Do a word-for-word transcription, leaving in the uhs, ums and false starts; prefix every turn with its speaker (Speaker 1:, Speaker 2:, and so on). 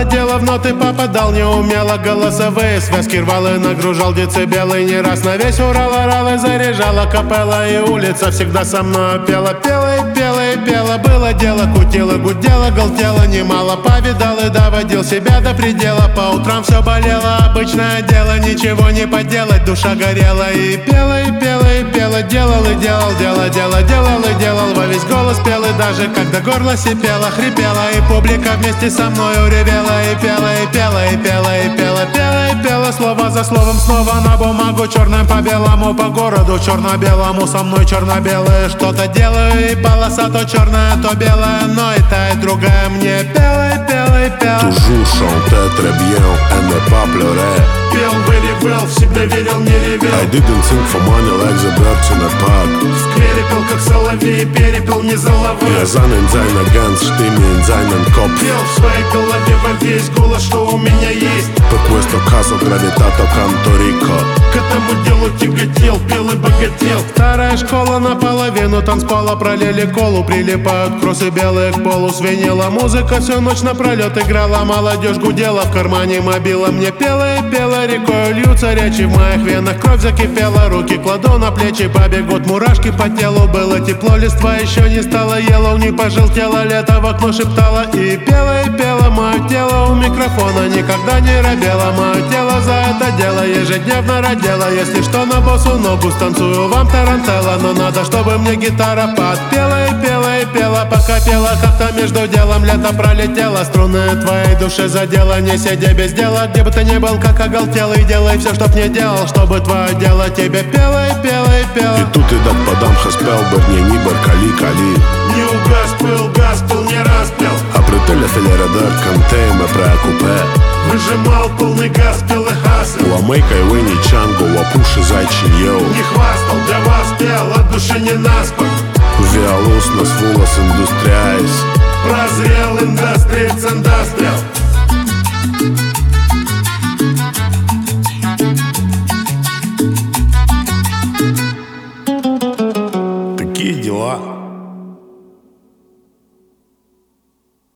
Speaker 1: Было дело, в ноты попадал неумело. Голосовые связки рвал и нагружал децибелы. Не раз на весь Урал орал и заряжала капелла. И улица всегда со мной пела, пела и пела и пела. Было дело, кутила, гудела, галтела немало. Повидал и доводил себя до предела. По утрам все болело, обычное дело. Ничего не поделать, душа горела. И пела, и пела, и пела. Делал и делал, дело, дело, делал и делал. Во весь голос пел, и даже когда горло сипело, хрипело. И публика вместе со мною ревела. И пела, и пела, и пела, и пела, пела, и пела. Слово за словом снова на бумагу, черным по белому, по городу черно-белому. Со мной черно-белое что-то делаю. И полоса то черная, то белая. Но и та, и другая мне пела, и пела, и пела.
Speaker 2: Toujours chantais très bien, elle n'est pas pleurer.
Speaker 1: Пел, very well, в себя верил, не ревел.
Speaker 2: I didn't think for money like the birds in a park.
Speaker 1: В сквере пел, как соловей, перепел, не заловил.
Speaker 2: Я занят seiner ganz Stimme in seinen Kopf.
Speaker 1: Пел в своей голове во весь голос, что у меня есть.
Speaker 2: Per questo caso gravitato canto rico.
Speaker 1: К этому делу тяготел, пел и богател. Вторая школа наполовину танцпола, пролили колу, прилипают кроссы белые к полу. Звенела музыка, всю ночь напролет играла, молодежь гудела, в кармане мобила. Мне пела и пела, рекой льются речи, в моих венах кровь закипела. Руки кладу на плечи, побегут мурашки по телу. Было тепло, листва еще не стало yellow, не пожелтело, лето в окно шептало. И пела, и пела, мое тело у микрофона никогда не робело. Мое тело за это дело ежедневно родило. Если что, на босу ногу станцую вам тарантелла. Но надо, чтобы мне гитара подпела. И пела, и пела, пока пела, как-то между делом лето пролетело. Струны твоей души задела, не сидя без дела. Где бы ты ни был, как оголтелый, делай все, чтоб не делал, чтобы твое дело тебе пела, и пела, и пела.
Speaker 2: И тут идет подам хаспел, берни нибер кали кали.
Speaker 1: Не угас пыл, газ пыл, не распел.
Speaker 2: А при телефилерадер кантейме преокупе.
Speaker 1: Выжимал полный газ, пил и хасл.
Speaker 2: Ламейка и Винни Чанго, лапуши зайчин йоу.
Speaker 1: Не хвастал, для вас пел, от души не наспор.
Speaker 2: Виалус нас волос индустриайс.
Speaker 1: Прозрел, индастриец, индастриал.